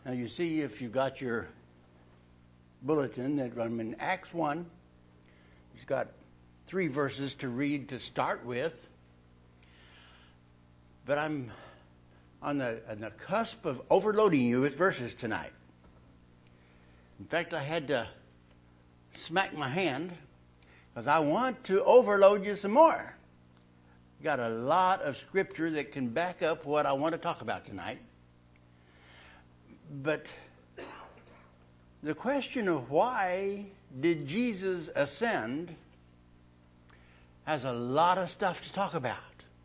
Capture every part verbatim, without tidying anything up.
Now you see, if you got your bulletin, that I'm in Acts one. It's got three verses to read to start with. But I'm on the, on the cusp of overloading you with verses tonight. In fact, I had to smack my hand because I want to overload you some more. Got a lot of scripture that can back up what I want to talk about tonight. But the question of why did Jesus ascend has a lot of stuff to talk about.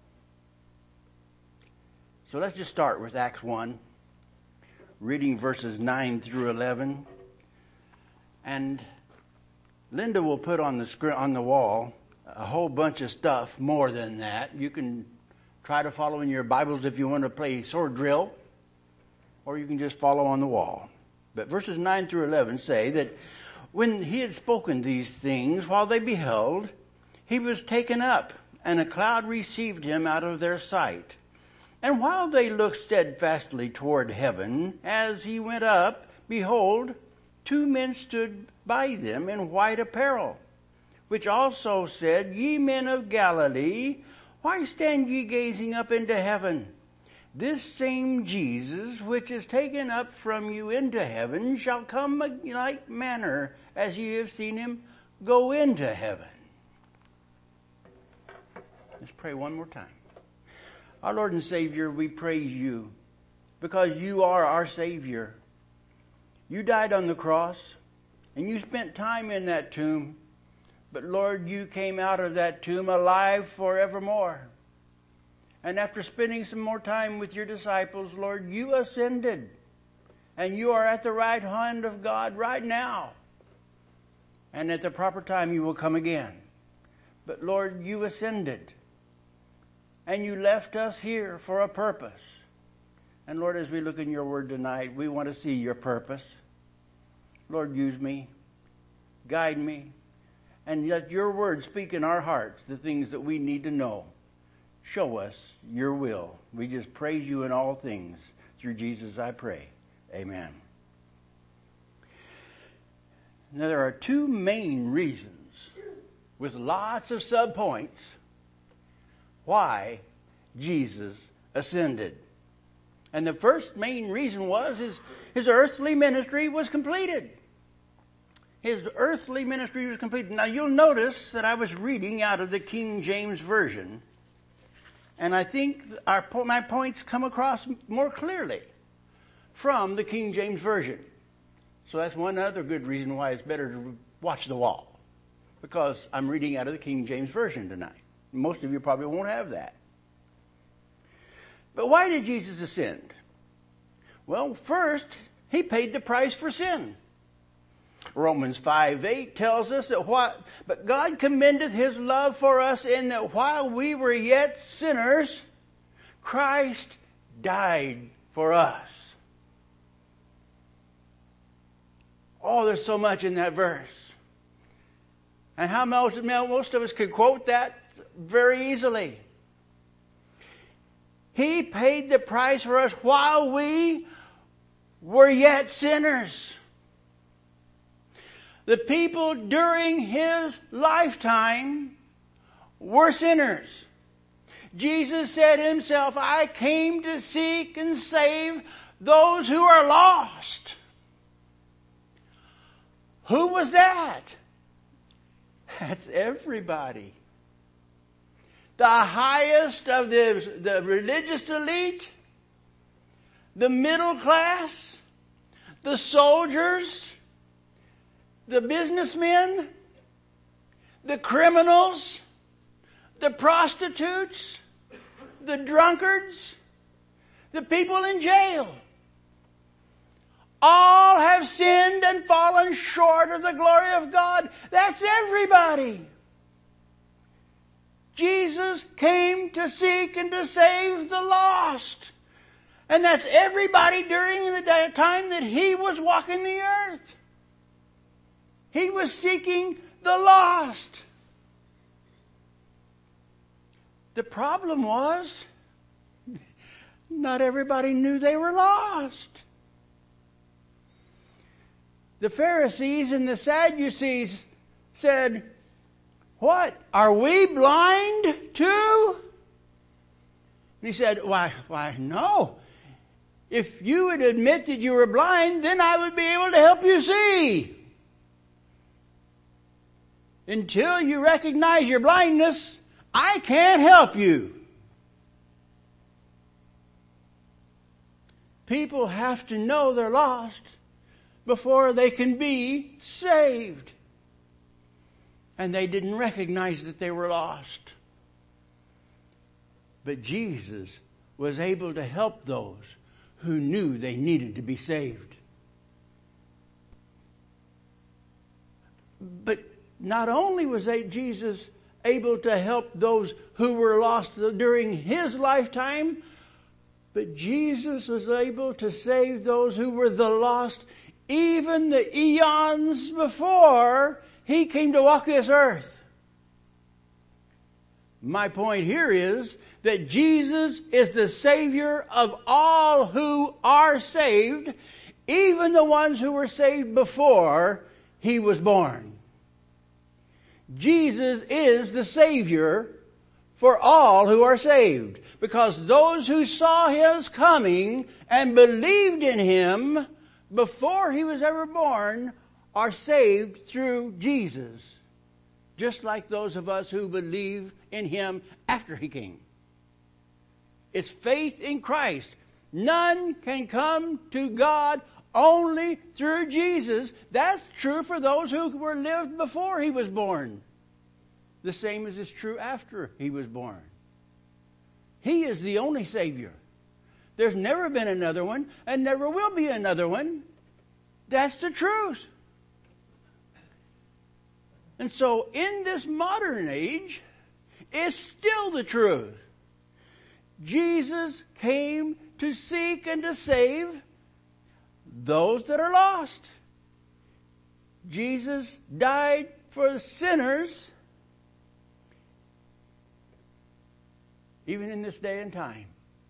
So let's just start with Acts one, reading verses nine through eleven. And Linda will put on the screen, on the wall a whole bunch of stuff more than that. You can try to follow in your Bibles if you want to play sword drill, or you can just follow on the wall. But verses nine through eleven say that when he had spoken these things, while they beheld, he was taken up, and a cloud received him out of their sight. And while they looked steadfastly toward heaven, as he went up, behold, two men stood by them in white apparel, which also said, Ye men of Galilee, why stand ye gazing up into heaven? This same Jesus, which is taken up from you into heaven, shall come in like manner as ye have seen him go into heaven. Let's pray one more time. Our Lord and Savior, we praise you because you are our Savior. You died on the cross and you spent time in that tomb. But Lord, you came out of that tomb alive forevermore. And after spending some more time with your disciples, Lord, you ascended. And you are at the right hand of God right now. And at the proper time you will come again. But Lord, you ascended. And you left us here for a purpose. And Lord, as we look in your word tonight, we want to see your purpose. Lord, use me. Guide me. And let your word speak in our hearts the things that we need to know. Show us your will. We just praise you in all things. Through Jesus I pray. Amen. Now there are two main reasons with lots of subpoints why Jesus ascended. And the first main reason was his, his earthly ministry was completed. His earthly ministry was completed. Now you'll notice that I was reading out of the King James Version. And I think our, my points come across more clearly from the King James Version. So that's one other good reason why it's better to watch the wall. Because I'm reading out of the King James Version tonight. Most of you probably won't have that. But why did Jesus ascend? Well, first, he paid the price for sin. Romans five eight tells us that what, but God commendeth his love for us in that while we were yet sinners, Christ died for us. Oh, there's so much in that verse. And how most, most of us could quote that very easily. He paid the price for us while we were yet sinners. The people during his lifetime were sinners. Jesus said himself, I came to seek and save those who are lost. Who was that? That's everybody. The highest of the, the religious elite, the middle class, the soldiers, the businessmen, the criminals, the prostitutes, the drunkards, the people in jail. All have sinned and fallen short of the glory of God. That's everybody. Jesus came to seek and to save the lost. And that's everybody during the time that he was walking the earth. He was seeking the lost. The problem was, not everybody knew they were lost. The Pharisees and the Sadducees said, what? Are we blind too? And he said, why, why, no. If you would admit that you were blind, then I would be able to help you see. Until you recognize your blindness, I can't help you. People have to know they're lost before they can be saved. And they didn't recognize that they were lost. But Jesus was able to help those who knew they needed to be saved. But not only was Jesus able to help those who were lost during His lifetime, but Jesus was able to save those who were the lost even the eons before He came to walk this earth. My point here is that Jesus is the Savior of all who are saved, even the ones who were saved before He was born. Jesus is the Savior for all who are saved, because those who saw His coming and believed in Him before He was ever born are saved through Jesus, just like those of us who believe in Him after He came. It's faith in Christ. None can come to God only through Jesus. That's true for those who were lived before He was born. The same as is true after He was born. He is the only Savior. There's never been another one, and never will be another one. That's the truth. And so in this modern age, it's still the truth. Jesus came to seek and to save those that are lost. Jesus died for the sinners, even in this day and time.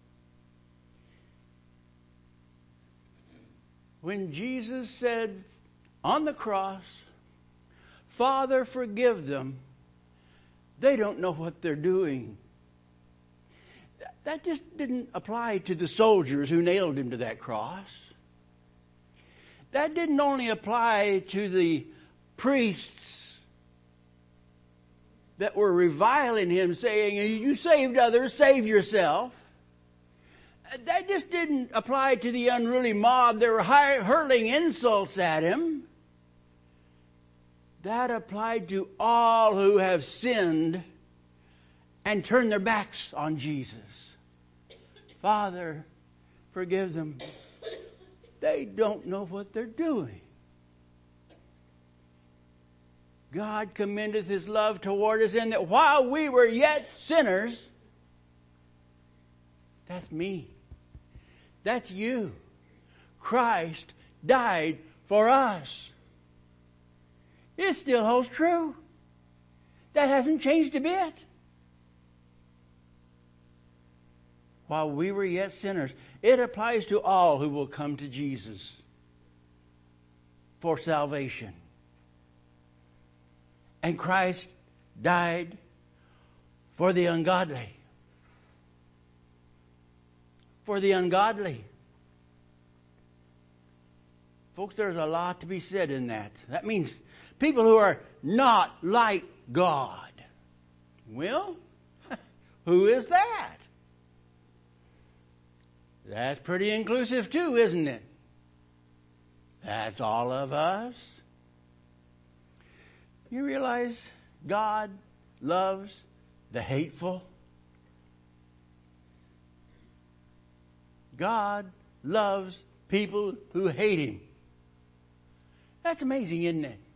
When Jesus said on the cross, Father, forgive them, they don't know what they're doing. That just didn't apply to the soldiers who nailed Him to that cross. That didn't only apply to the priests that were reviling Him, saying, you saved others, save yourself. That just didn't apply to the unruly mob that were hurling insults at Him. That applied to all who have sinned and turned their backs on Jesus. Father, forgive them. They don't know what they're doing. God commendeth His love toward us in that while we were yet sinners, that's me. That's you. Christ died for us. It still holds true. That hasn't changed a bit. While we were yet sinners, it applies to all who will come to Jesus for salvation. And Christ died for the ungodly. For the ungodly. Folks, there's a lot to be said in that. That means people who are not like God. Well, who is that? That's pretty inclusive too, isn't it? That's all of us. You realize God loves the hateful? God loves people who hate Him. That's amazing, isn't it?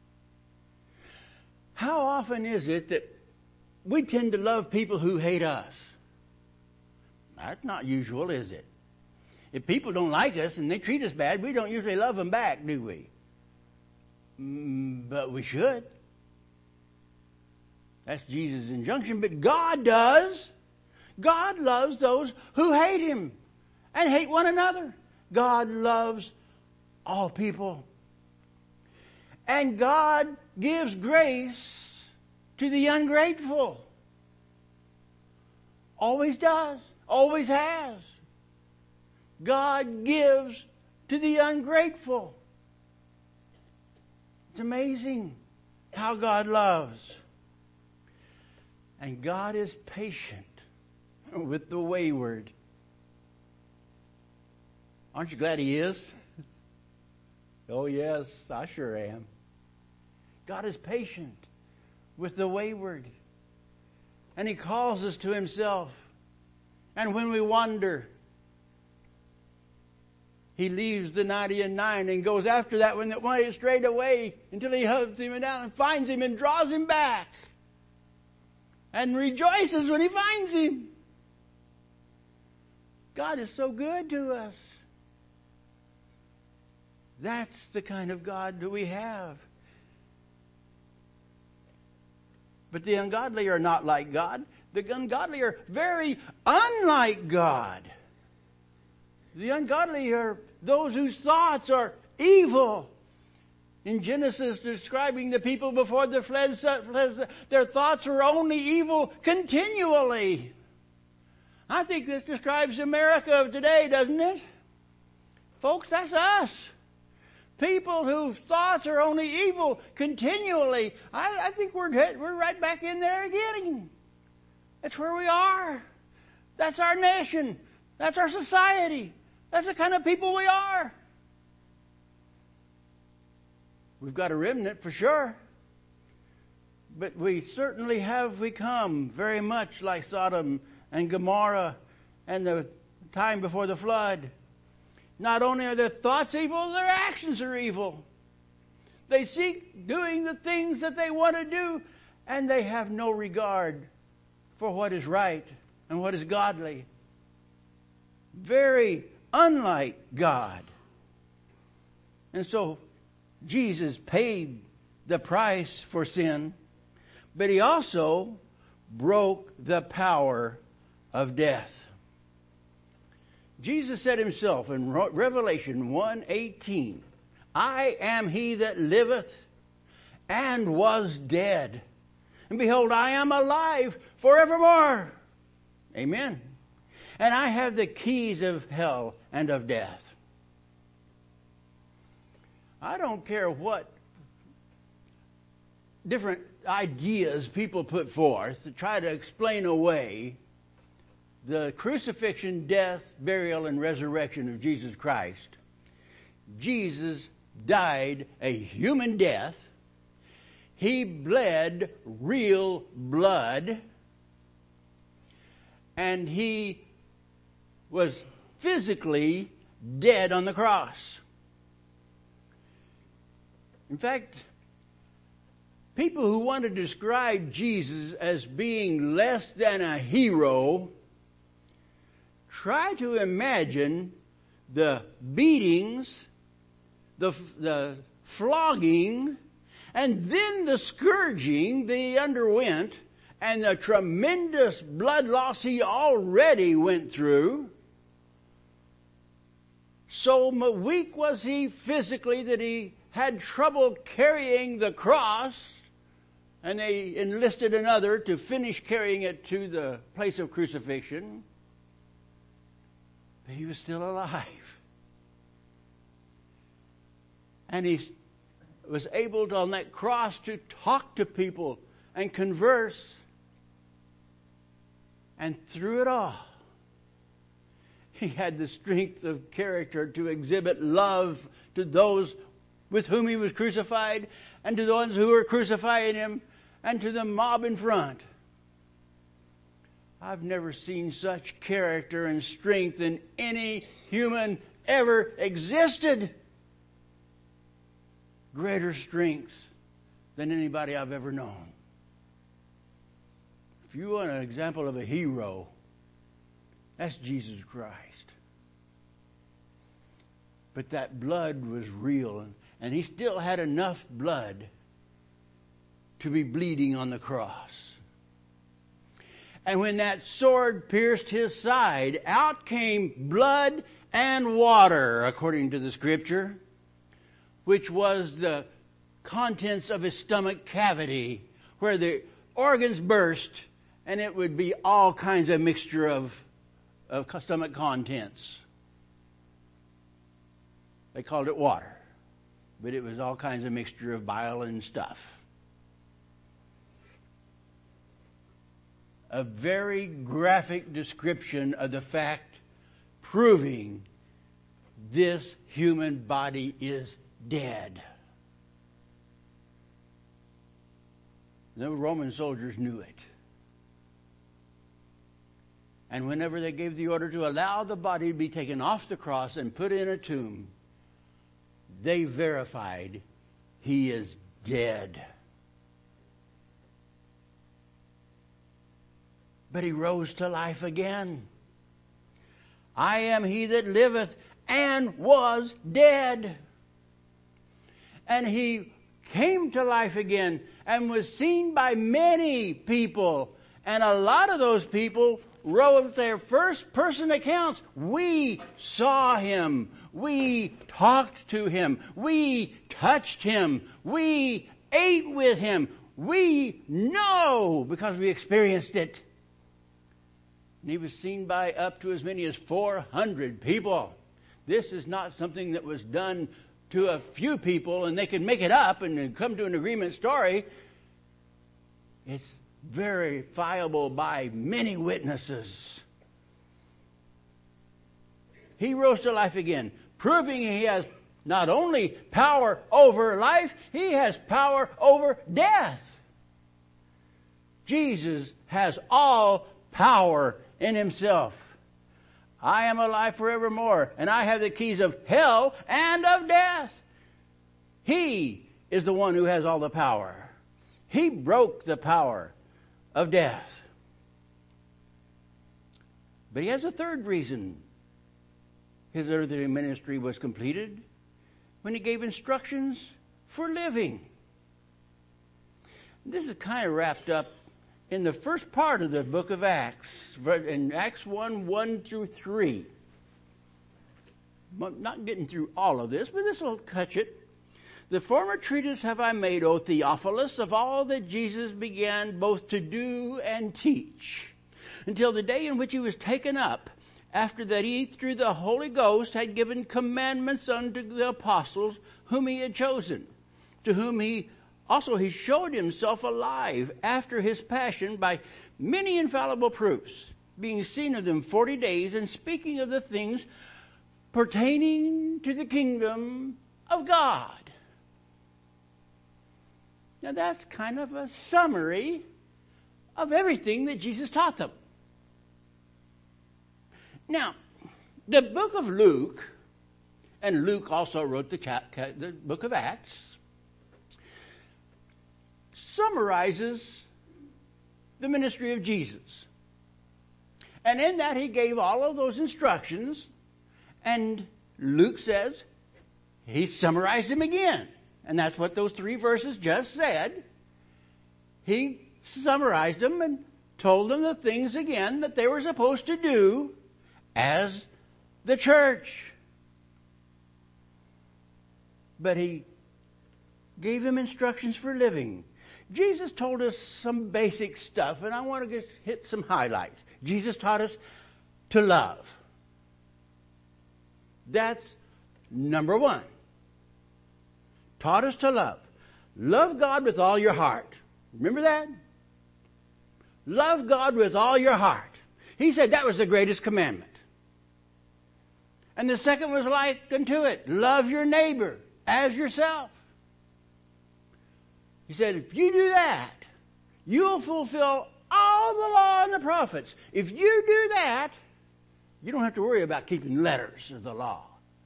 How often is it that we tend to love people who hate us? That's not usual, is it? If people don't like us and they treat us bad, we don't usually love them back, do we? Mm, but we should. That's Jesus' injunction. But God does. God loves those who hate Him and hate one another. God loves all people And God gives grace to the ungrateful. Always does. Always has. God gives to the ungrateful. It's amazing how God loves. And God is patient with the wayward. Aren't you glad He is? Oh yes, I sure am. God is patient with the wayward. And He calls us to Himself. And when we wander, He leaves the ninety and nine and goes after that one that went straight away until He hunts him down and finds him and draws him back. And rejoices when He finds him. God is so good to us. That's the kind of God that we have. But the ungodly are not like God. The ungodly are very unlike God. The ungodly are those whose thoughts are evil. In Genesis, describing the people before the flood, their thoughts were only evil continually. I think this describes America of today, doesn't it? Folks, that's us. People whose thoughts are only evil continually. I, I think we're we're right back in there again. That's where we are. That's our nation. That's our society. That's the kind of people we are. We've got a remnant for sure. But we certainly have become very much like Sodom and Gomorrah and the time before the flood. Not only are their thoughts evil, their actions are evil. They seek doing the things that they want to do, and they have no regard for what is right and what is godly. Very unlike God. And so Jesus paid the price for sin, but He also broke the power of death. Jesus said Himself in Revelation one eighteen, I am He that liveth and was dead. And behold, I am alive forevermore. Amen. And I have the keys of hell and of death. I don't care what different ideas people put forth to try to explain away the crucifixion, death, burial, and resurrection of Jesus Christ. Jesus died a human death. He bled real blood. And He was physically dead on the cross. In fact, people who want to describe Jesus as being less than a hero try to imagine the beatings, the, the flogging, and then the scourging that He underwent, and the tremendous blood loss He already went through. So weak was He physically that He had trouble carrying the cross, and they enlisted another to finish carrying it to the place of crucifixion. But He was still alive. And He was able to, on that cross, to talk to people and converse. And through it all, He had the strength of character to exhibit love to those with whom He was crucified, and to the ones who were crucifying Him, and to the mob in front. I've never seen such character and strength in any human ever existed. Greater strength than anybody I've ever known. If you want an example of a hero, that's Jesus Christ. But that blood was real, and He still had enough blood to be bleeding on the cross. And when that sword pierced His side, out came blood and water, according to the Scripture, which was the contents of his stomach cavity where the organs burst, and it would be all kinds of mixture of, of stomach contents. They called it water, but it was all kinds of mixture of bile and stuff. A very graphic description of the fact proving this human body is dead. The Roman soldiers knew it. And whenever they gave the order to allow the body to be taken off the cross and put in a tomb, they verified he is dead. But he rose to life again. I am he that liveth and was dead. And he came to life again and was seen by many people. And a lot of those people wrote their first person accounts. We saw him. We talked to him. We touched him. We ate with him. We know because we experienced it. And he was seen by up to as many as four hundred people. This is not something that was done to a few people and they could make it up and come to an agreement story. It's verifiable by many witnesses. He rose to life again, proving he has not only power over life, he has power over death. Jesus has all power in himself. I am alive forevermore, and I have the keys of hell and of death. He is the one who has all the power. He broke the power of death. But he has a third reason his earthly ministry was completed, when he gave instructions for living. This is kind of wrapped up in the first part of the book of Acts, in Acts one, one through three. I'm not getting through all of this, but this will catch it. The former treatise have I made, O Theophilus, of all that Jesus began both to do and teach, until the day in which he was taken up, after that he, through the Holy Ghost, had given commandments unto the apostles whom he had chosen, to whom he also he showed himself alive after his passion by many infallible proofs, being seen of them forty days, and speaking of the things pertaining to the kingdom of God. Now that's kind of a summary of everything that Jesus taught them. Now, the book of Luke, and Luke also wrote the, chap- the book of Acts, summarizes the ministry of Jesus. And in that he gave all of those instructions, and Luke says he summarized them again. And that's what those three verses just said. He summarized them and told them the things again that they were supposed to do as the church. But he gave them instructions for living. Jesus told us some basic stuff, and I want to just hit some highlights. Jesus taught us to love. That's number one. Taught us to love. Love God with all your heart. Remember that? Love God with all your heart. He said that was the greatest commandment. And the second was like unto it. Love your neighbor as yourself. He said, if you do that, you'll fulfill all the law and the prophets. If you do that, you don't have to worry about keeping letters of the law.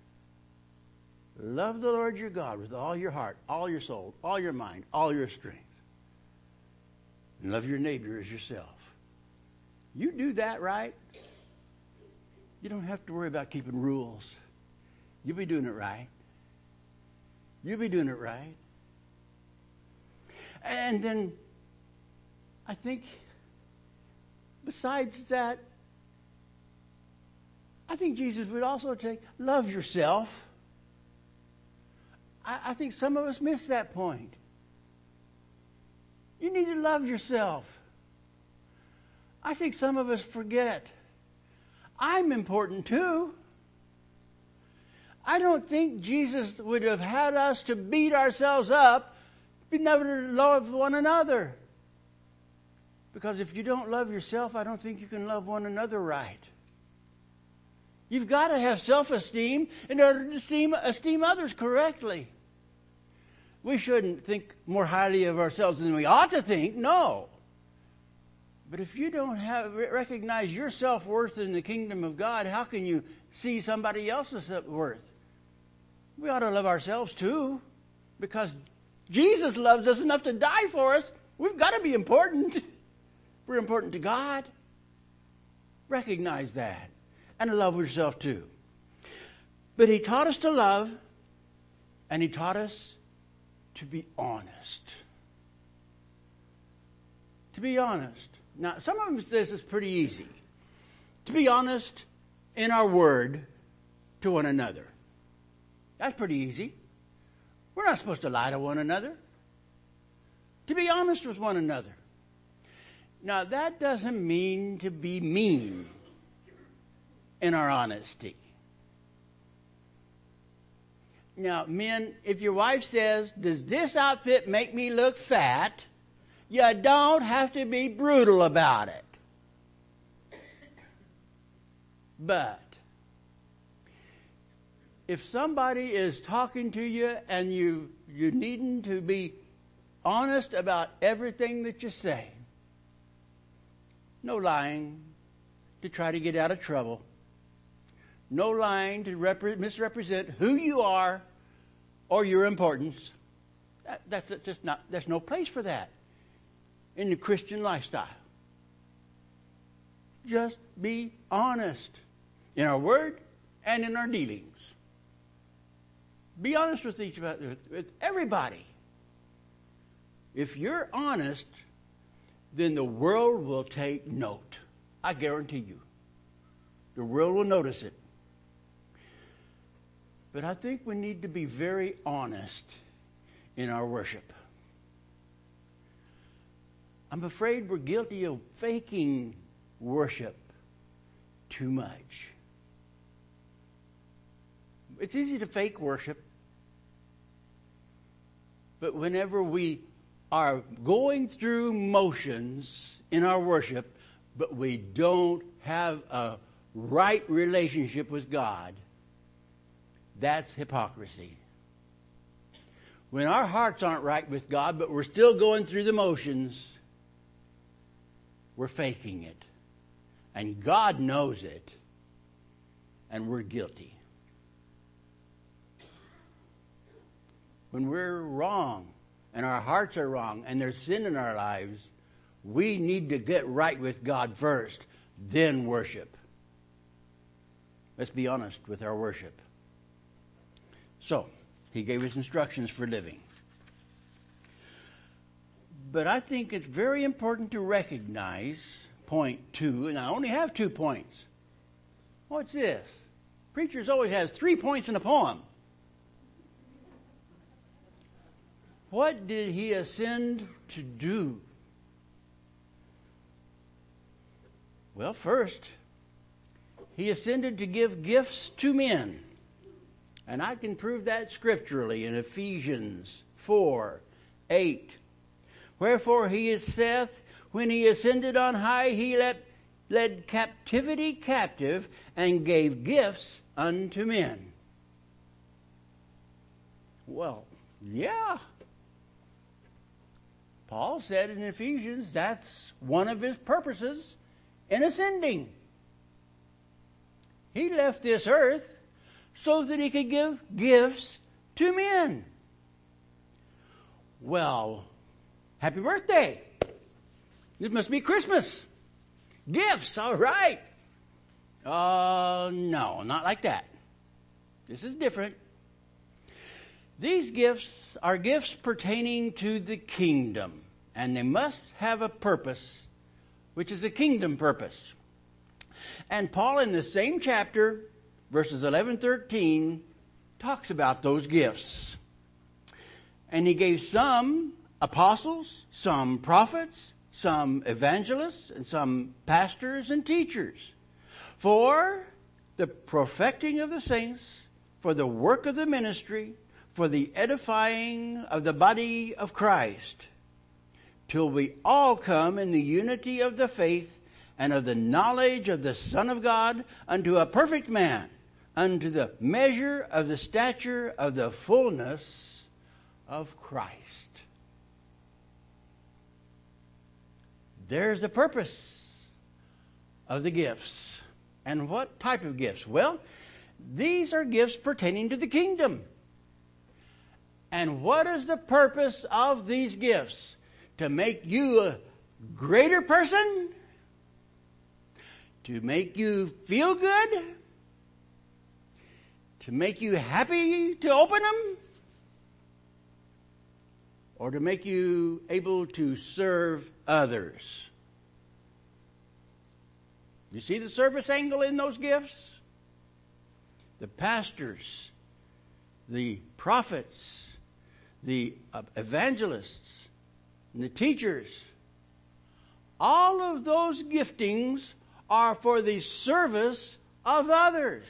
Love the Lord your God with all your heart, all your soul, all your mind, all your strength. And love your neighbor as yourself. You do that right, you don't have to worry about keeping rules. You'll be doing it right. You'll be doing it right. And then, I think, besides that, I think Jesus would also take, love yourself. I, I think some of us miss that point. You need to love yourself. I think some of us forget. I'm important too. I don't think Jesus would have had us to beat ourselves up, be never to love one another. Because if you don't love yourself, I don't think you can love one another right. You've got to have self-esteem in order to esteem, esteem others correctly. We shouldn't think more highly of ourselves than we ought to think, no. But if you don't have recognize your self-worth in the kingdom of God, how can you see somebody else's worth? We ought to love ourselves too, because Jesus loves us enough to die for us. We've got to be important. We're important to God. Recognize that. And love yourself too. But He taught us to love, and He taught us to be honest. To be honest. Now, some of us, this is pretty easy. To be honest in our word to one another. That's pretty easy. We're not supposed to lie to one another. To be honest with one another. Now, that doesn't mean to be mean in our honesty. Now, men, if your wife says, does this outfit make me look fat? You don't have to be brutal about it. But if somebody is talking to you and you, you needing to be honest about everything that you say, no lying to try to get out of trouble, no lying to repre- misrepresent who you are or your importance, that, that's just not, there's no place for that in the Christian lifestyle. Just be honest in our word and in our dealings. Be honest with each other, with, with everybody. If you're honest, then the world will take note. I guarantee you. The world will notice it. But I think we need to be very honest in our worship. I'm afraid we're guilty of faking worship too much. It's easy to fake worship. But whenever we are going through motions in our worship, but we don't have a right relationship with God, that's hypocrisy. When our hearts aren't right with God, but we're still going through the motions, we're faking it. And God knows it. And we're guilty. When we're wrong, and our hearts are wrong, and there's sin in our lives, we need to get right with God first, then worship. Let's be honest with our worship. So, He gave us instructions for living. But I think it's very important to recognize point two, and I only have two points. What's this? Preachers always has three points in a poem. What did He ascend to do? Well, first, He ascended to give gifts to men. And I can prove that scripturally in Ephesians four, eight. Wherefore He saith, when He ascended on high, He led, led captivity captive and gave gifts unto men. Well, yeah. Paul said in Ephesians that's one of His purposes in ascending. He left this earth so that He could give gifts to men. Well, happy birthday. This must be Christmas. Gifts, all right. Uh, no, not like that. This is different. These gifts are gifts pertaining to the kingdom, and they must have a purpose, which is a kingdom purpose. And Paul in the same chapter, verses eleven, thirteen, talks about those gifts. And he gave some apostles, some prophets, some evangelists, and some pastors and teachers for the perfecting of the saints, for the work of the ministry, for the edifying of the body of Christ, till we all come in the unity of the faith and of the knowledge of the Son of God, unto a perfect man, unto the measure of the stature of the fullness of Christ. There's the purpose of the gifts. And what type of gifts? Well, these are gifts pertaining to the kingdom. And what is the purpose of these gifts? To make you a greater person? To make you feel good? To make you happy to open them? Or to make you able to serve others? You see the service angle in those gifts? The pastors, the prophets, the evangelists, and the teachers, all of those giftings are for the service of others,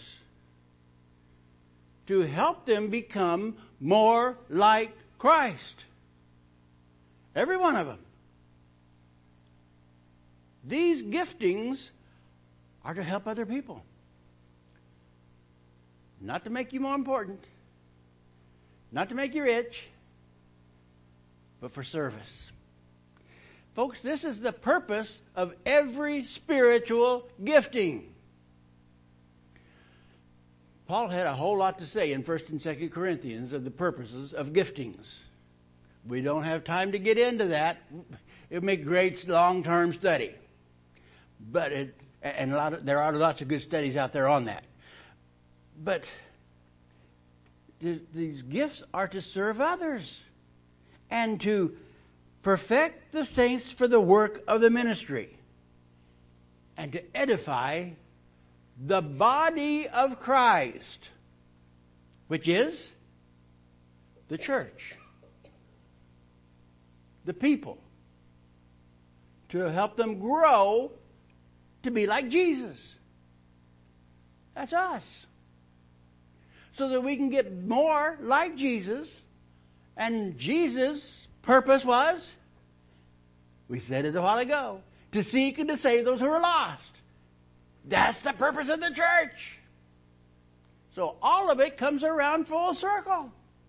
to help them become more like Christ. Every one of them. These giftings are to help other people. Not to make you more important. Not to make you rich. But for service. Folks, this is the purpose of every spiritual gifting. Paul had a whole lot to say in First and Second Corinthians of the purposes of giftings. We don't have time to get into that. It would make great long-term study. But it, and a lot of, there are lots of good studies out there on that. But these gifts are to serve others and to perfect the saints for the work of the ministry and to edify the body of Christ, which is the church, the people, to help them grow to be like Jesus. That's us. So that we can get more like Jesus. And Jesus' purpose was, we said it a while ago, to seek and to save those who are lost. That's the purpose of the church. So all of it comes around full circle.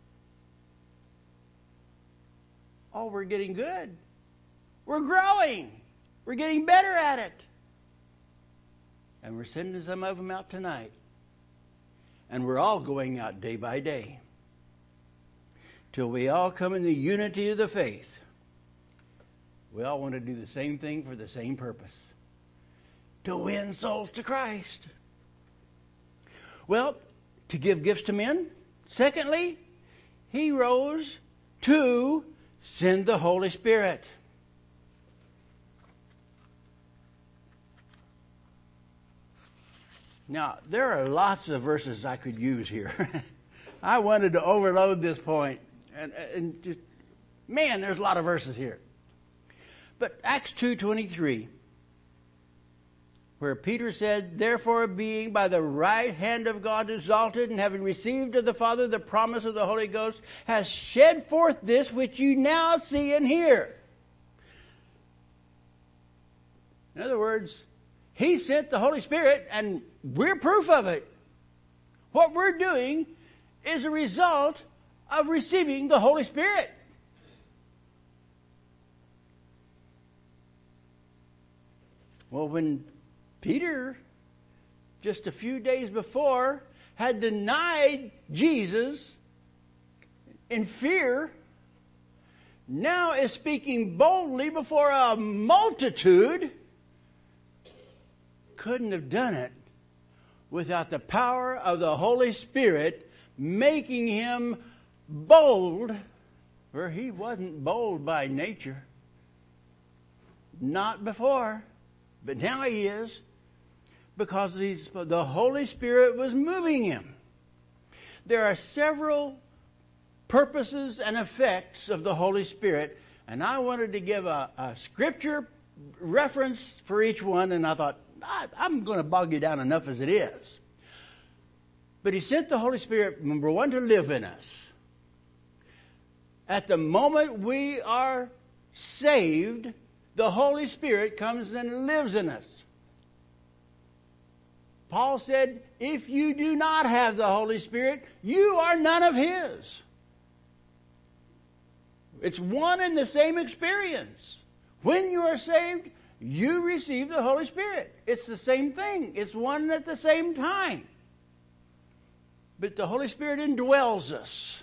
Oh, we're getting good. We're growing. We're getting better at it. And we're sending some of them out tonight. And we're all going out day by day. Till we all come in the unity of the faith. We all want to do the same thing for the same purpose. To win souls to Christ. Well, to give gifts to men. Secondly, he rose to send the Holy Spirit. Now, there are lots of verses I could use here. I wanted to overload this point. And, and just, man, there's a lot of verses here. But Acts two twenty-three, where Peter said, therefore being by the right hand of God exalted, and having received of the Father the promise of the Holy Ghost, has shed forth this which you now see and hear. In other words, he sent the Holy Spirit, and we're proof of it. What we're doing is a result of receiving the Holy Spirit. Well, when Peter, just a few days before, had denied Jesus in fear, now is speaking boldly before a multitude, couldn't have done it without the power of the Holy Spirit making him bold, where he wasn't bold by nature. Not before, but now he is, because these, the Holy Spirit was moving him. There are several purposes and effects of the Holy Spirit. And I wanted to give a, a scripture reference for each one, and I thought, I, I'm going to bog you down enough as it is. But He sent the Holy Spirit, number one, to live in us. At the moment we are saved, the Holy Spirit comes and lives in us. Paul said, if you do not have the Holy Spirit, you are none of His. It's one and the same experience. When you are saved, you receive the Holy Spirit. It's the same thing. It's one at the same time. But the Holy Spirit indwells us.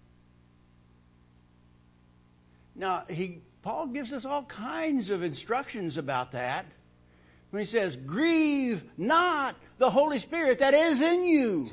Now, he, Paul gives us all kinds of instructions about that. When he says, grieve not the Holy Spirit that is in you.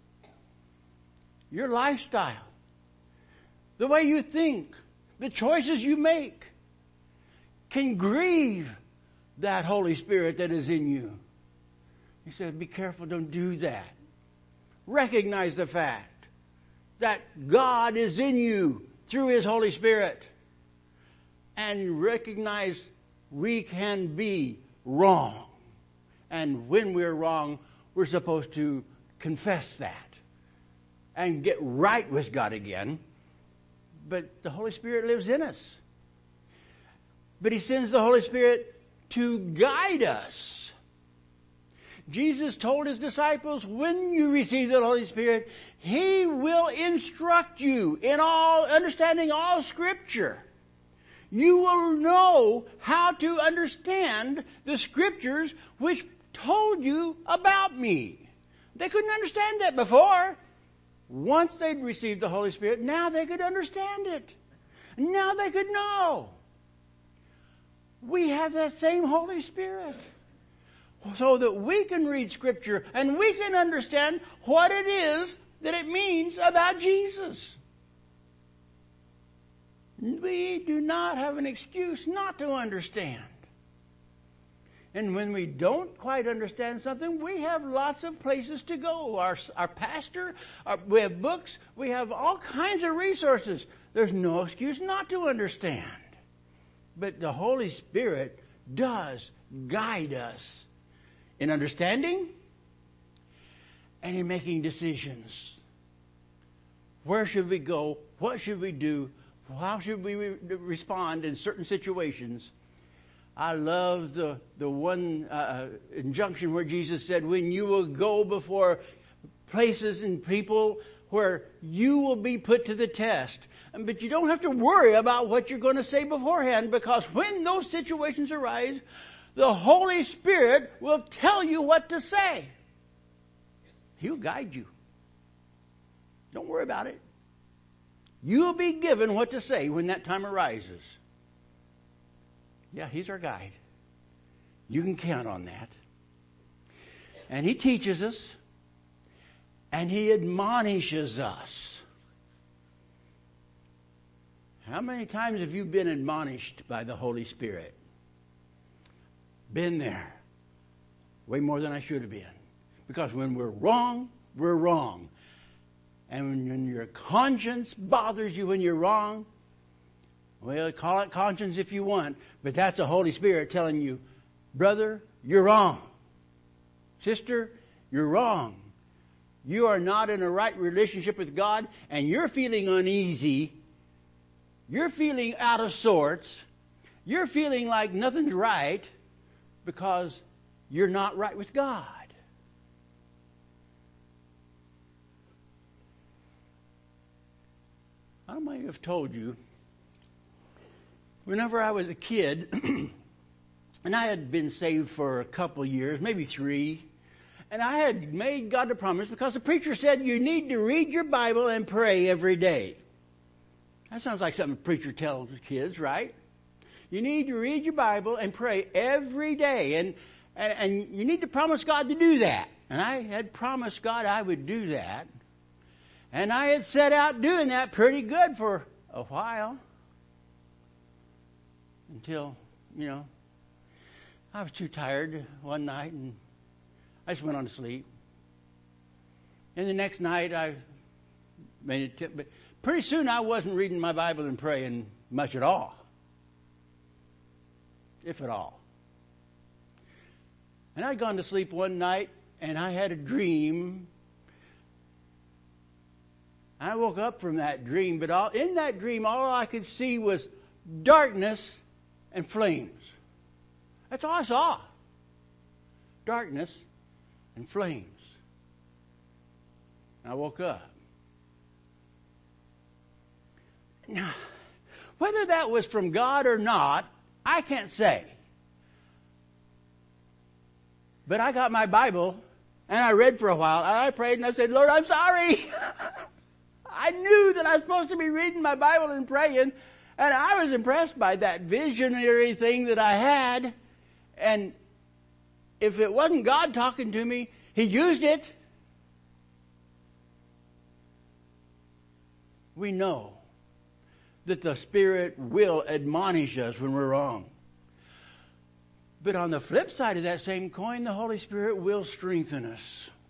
Your lifestyle, the way you think, the choices you make can grieve that Holy Spirit that is in you. He says, be careful, don't do that. Recognize the fact that God is in you through His Holy Spirit. And recognize we can be wrong. And when we're wrong, we're supposed to confess that and get right with God again. But the Holy Spirit lives in us. But He sends the Holy Spirit to guide us. Jesus told His disciples, when you receive the Holy Spirit, He will instruct you in all, understanding all Scripture. You will know how to understand the Scriptures which told you about me. They couldn't understand that before. Once they'd received the Holy Spirit, now they could understand it. Now they could know. We have that same Holy Spirit. So that we can read Scripture and we can understand what it is that it means about Jesus. We do not have an excuse not to understand. And when we don't quite understand something, we have lots of places to go. Our, our pastor, our, we have books, we have all kinds of resources. There's no excuse not to understand. But the Holy Spirit does guide us in understanding and in making decisions. Where should we go? What should we do? How should we re- respond in certain situations? I love the, the one uh, injunction where Jesus said, when you will go before places and people where you will be put to the test. But you don't have to worry about what you're going to say beforehand, because when those situations arise, the Holy Spirit will tell you what to say. He'll guide you. Don't worry about it. You'll be given what to say when that time arises. Yeah, He's our guide. You can count on that. And He teaches us. And He admonishes us. How many times have you been admonished by the Holy Spirit? Been there. Way more than I should have been. Because when we're wrong, we're wrong. And when your conscience bothers you when you're wrong, well, call it conscience if you want, but that's the Holy Spirit telling you, brother, you're wrong. Sister, you're wrong. You are not in a right relationship with God, and you're feeling uneasy. You're feeling out of sorts. You're feeling like nothing's right because you're not right with God. I might have told you, whenever I was a kid, and I had been saved for a couple years, maybe three, and I had made God a promise because the preacher said you need to read your Bible and pray every day. That sounds like something a preacher tells kids, right? You need to read your Bible and pray every day, and, and, and you need to promise God to do that. And I had promised God I would do that. And I had set out doing that pretty good for a while. Until, you know, I was too tired one night and I just went on to sleep. And the next night I made it, t- but, pretty soon I wasn't reading my Bible and praying much at all. If at all. And I'd gone to sleep one night and I had a dream. I woke up from that dream, but all, in that dream all I could see was darkness and flames. That's all I saw. Darkness and flames. And I woke up. Now, whether that was from God or not, I can't say. But I got my Bible and I read for a while and I prayed and I said, Lord, I'm sorry. I knew that I was supposed to be reading my Bible and praying, and I was impressed by that visionary thing that I had. And if it wasn't God talking to me, He used it. We know that the Spirit will admonish us when we're wrong. But on the flip side of that same coin, the Holy Spirit will strengthen us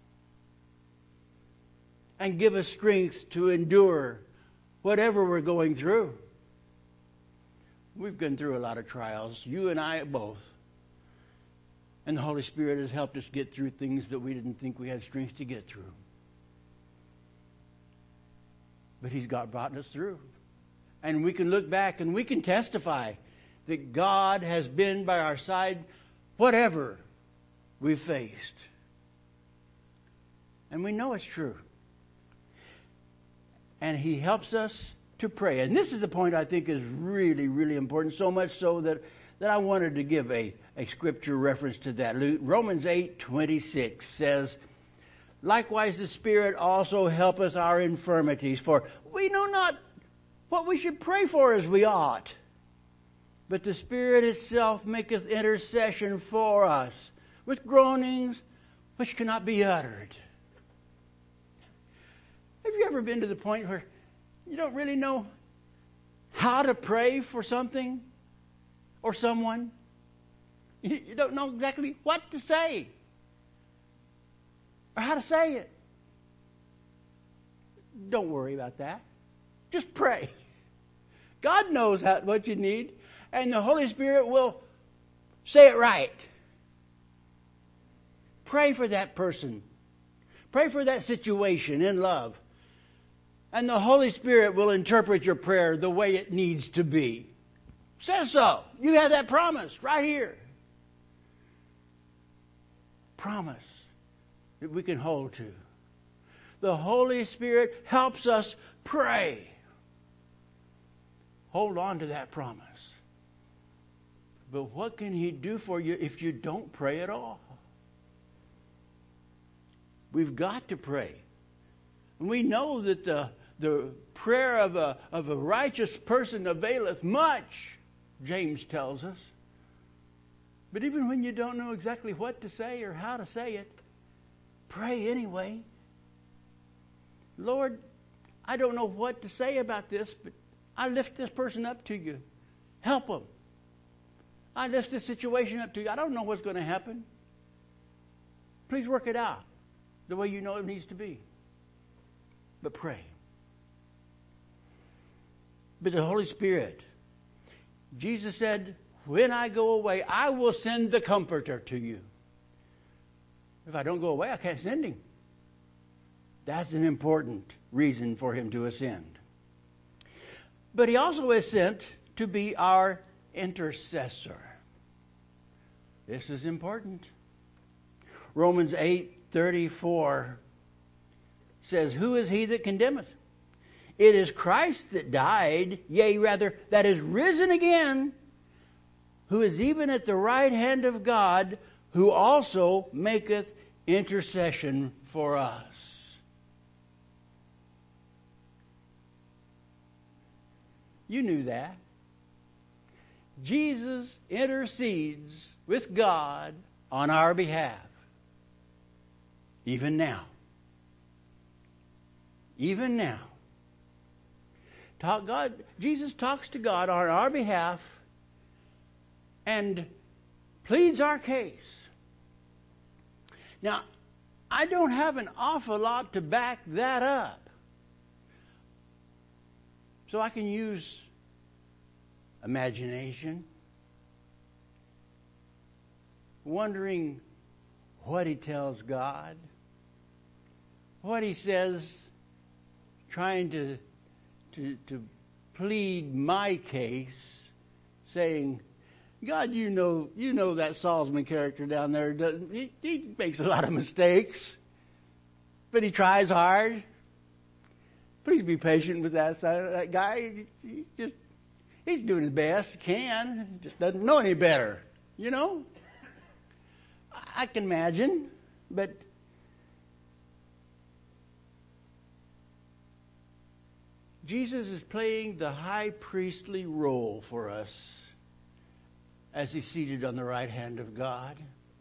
and give us strength to endure whatever we're going through. We've gone through a lot of trials, you and I both. And the Holy Spirit has helped us get through things that we didn't think we had strength to get through. But He's got brought us through. And we can look back and we can testify that God has been by our side whatever we've faced. And we know it's true. And He helps us to pray. And this is the point I think is really, really important, so much so that, that I wanted to give a, a scripture reference to that. Romans eight twenty-six says, likewise the Spirit also helpeth our infirmities, for we know not what we should pray for as we ought. But the Spirit itself maketh intercession for us with groanings which cannot be uttered. Have you ever been to the point where you don't really know how to pray for something or someone? You don't know exactly what to say or how to say it. Don't worry about that. Just pray. God knows how, what you need, and the Holy Spirit will say it right. Pray for that person. Pray for that situation in love. And the Holy Spirit will interpret your prayer the way it needs to be. Says so. You have that promise right here. Promise that we can hold to. The Holy Spirit helps us pray. Hold on to that promise. But what can He do for you if you don't pray at all? We've got to pray. And we know that the, the prayer of a, of a righteous person availeth much, James tells us. But even when you don't know exactly what to say or how to say it, pray anyway. Lord, I don't know what to say about this, but I lift this person up to you. Help them. I lift this situation up to you. I don't know what's going to happen. Please work it out the way you know it needs to be. But pray. But the Holy Spirit, Jesus said, when I go away, I will send the Comforter to you. If I don't go away, I can't send Him. That's an important reason for Him to ascend. But He also is sent to be our intercessor. This is important. Romans eight thirty-four says, who is he that condemneth? It is Christ that died, yea, rather, that is risen again, who is even at the right hand of God, who also maketh intercession for us. You knew that. Jesus intercedes with God on our behalf. Even now. Even now. Talk God, Jesus talks to God on our behalf and pleads our case. Now, I don't have an awful lot to back that up. So I can use imagination, wondering what he tells God, what he says, trying to, to, to plead my case, saying, God, you know, you know that Salzman character down there, doesn't he? He makes a lot of mistakes, but he tries hard. Please be patient with that that guy. He just, he's doing his best. He can. He just doesn't know any better. You know? I can imagine, but Jesus is playing the high priestly role for us as he's seated on the right hand of God.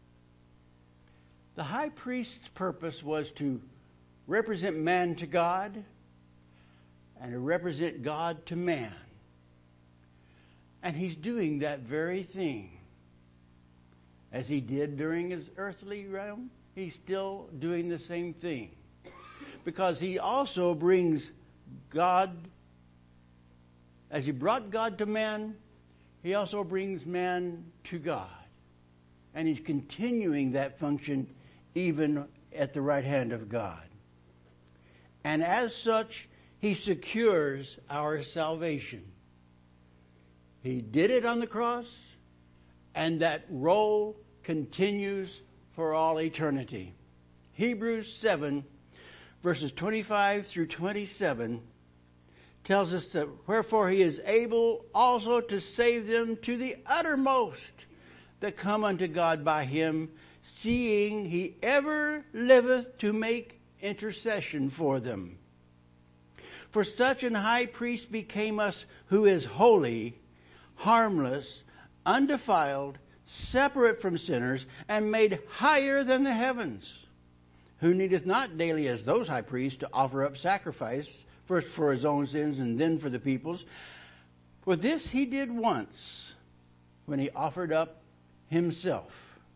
The high priest's purpose was to represent man to God and to represent God to man. And he's doing that very thing. As he did during his earthly realm, he's still doing the same thing. Because he also brings God, as he brought God to man, he also brings man to God. And he's continuing that function even at the right hand of God. And as such, he secures our salvation. He did it on the cross, and that role continues for all eternity. Hebrews seven, verses twenty-five through twenty-seven, tells us that wherefore he is able also to save them to the uttermost that come unto God by him, seeing he ever liveth to make intercession for them. For such an high priest became us, who is holy, harmless, undefiled, separate from sinners, and made higher than the heavens, who needeth not daily as those high priests to offer up sacrifice, first for his own sins and then for the people's. For this he did once, when he offered up himself.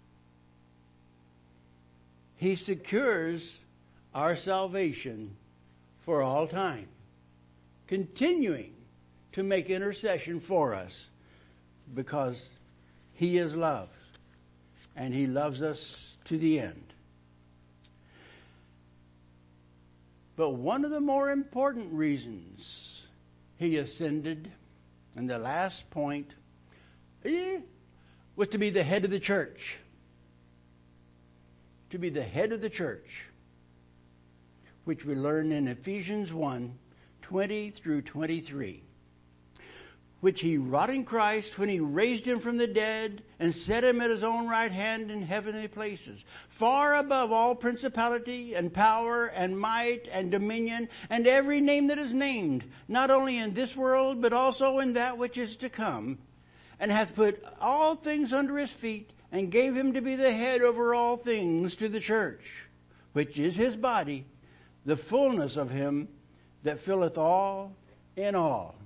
He secures our salvation for all time, continuing to make intercession for us, because he is love, and he loves us to the end. But one of the more important reasons he ascended, and the last point, eh, was to be the head of the church. To be the head of the church, which we learn in Ephesians one, twenty through twenty-three. Which he wrought in Christ when he raised him from the dead and set him at his own right hand in heavenly places, far above all principality and power and might and dominion and every name that is named, not only in this world but also in that which is to come, and hath put all things under his feet, and gave him to be the head over all things to the church, which is his body, the fullness of him that filleth all in all.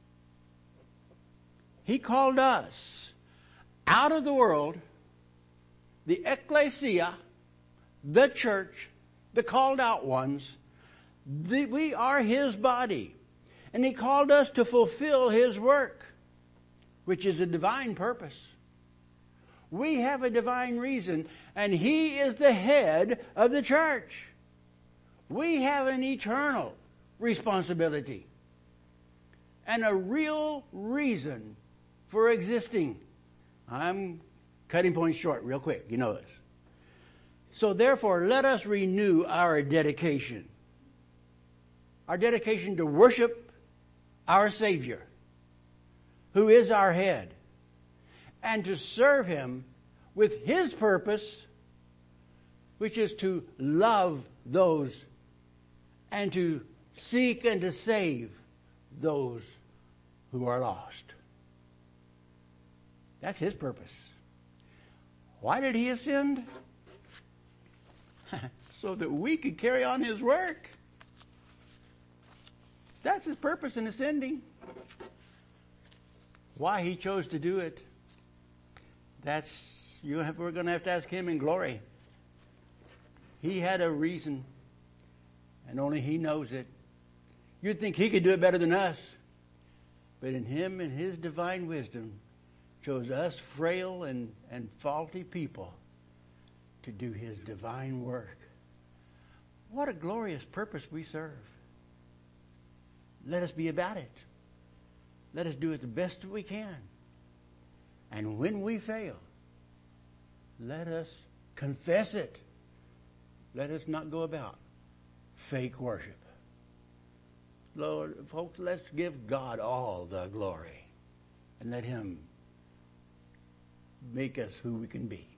He called us out of the world, the ecclesia, the church, the called out ones. The, we are his body. And he called us to fulfill his work, which is a divine purpose. We have a divine reason, and he is the head of the church. We have an eternal responsibility and a real reason for existing. I'm cutting points short real quick. You know this. So therefore, let us renew our dedication. Our dedication to worship our Savior, who is our head, and to serve him with his purpose, which is to love those and to seek and to save those who are lost. That's his purpose. Why did he ascend? So that we could carry on his work. That's his purpose in ascending. Why he chose to do it, that's, you have, we're going to have to ask him in glory. He had a reason, and only he knows it. You'd think he could do it better than us. but in Him and His divine wisdom chose us frail and, and faulty people to do His divine work. What a glorious purpose we serve. Let us be about it. Let us do it the best we can. And when we fail, let us confess it. Let us not go about fake worship. Lord, folks, let's give God all the glory and let Him make us who we can be.